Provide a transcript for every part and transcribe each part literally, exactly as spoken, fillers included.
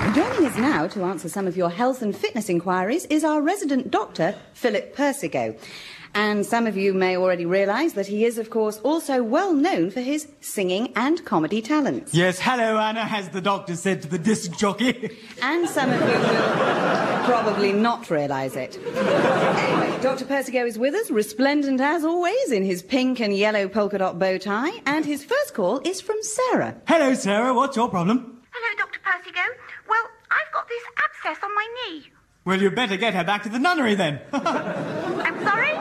Joining us now to answer some of your health and fitness inquiries is our resident doctor, Philip Persigo. And some of you may already realise that he is, of course, also well known for his singing and comedy talents. Yes, hello, Anna, as the doctor said to the disc jockey. And some of you will probably not realise it. Anyway, Doctor Persigo is with us, resplendent as always, in his pink and yellow polka dot bow tie. And his first call is from Sarah. Hello, Sarah, what's your problem? Hello, Doctor Persigo. Well, I've got this abscess on my knee. Well, you'd better get her back to the nunnery, then. I'm sorry?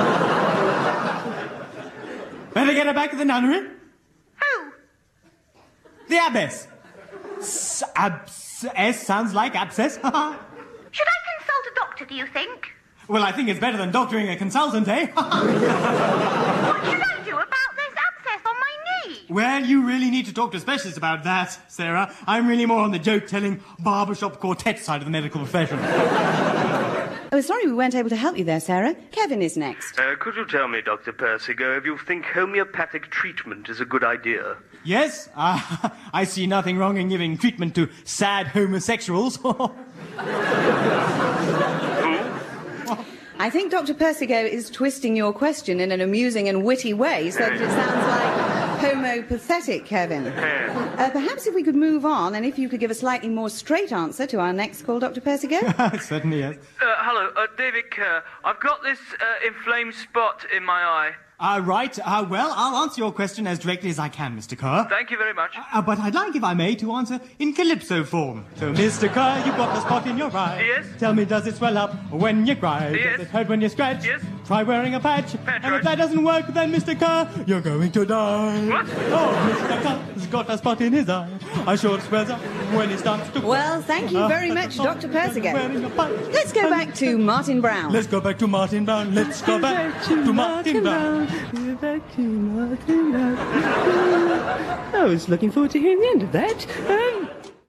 Better get her back to the nunnery? Who? The abbess. S abs S sounds like abscess. Should I consult a doctor, do you think? Well, I think it's better than doctoring a consultant, eh? What should I do about this abscess on my knee? Well, you really need to talk to a specialist about that, Sarah. I'm really more on the joke-telling, barbershop quartet side of the medical profession. Oh, sorry we weren't able to help you there, Sarah. Kevin is next. Uh, could you tell me, Doctor Persigo, if you think homeopathic treatment is a good idea? Yes, uh, I see nothing wrong in giving treatment to sad homosexuals. I think Doctor Persigo is twisting your question in an amusing and witty way so that it sounds like homopathetic, Kevin. Uh, perhaps if we could move on, and if you could give a slightly more straight answer to our next call, Doctor Persigo. Certainly, yes. Uh, hello, uh, David Kerr. I've got this uh, inflamed spot in my eye. Uh, right, uh, well, I'll answer your question as directly as I can, Mister Kerr. Thank you very much. Uh, but I'd like, if I may, to answer in calypso form. So, Mister Kerr, you've got the spot in your eye. Yes. Tell me, does it swell up when you cry? Yes. Does it hurt when you scratch? Yes. Try wearing a patch. Patch, and right. if that doesn't work, then, Mister Kerr, you're going to die. What? Oh, Mister Kerr's got a spot in his eye. I'm sure it swells up when he starts to... Well, thank you very much, Doctor Persigo. Wearing a patch. Let's go back to Martin Brown. Let's go back to Martin Brown. Let's go back to Martin Brown. Go back to Martin Brown. I was looking forward to hearing the end of that. Um,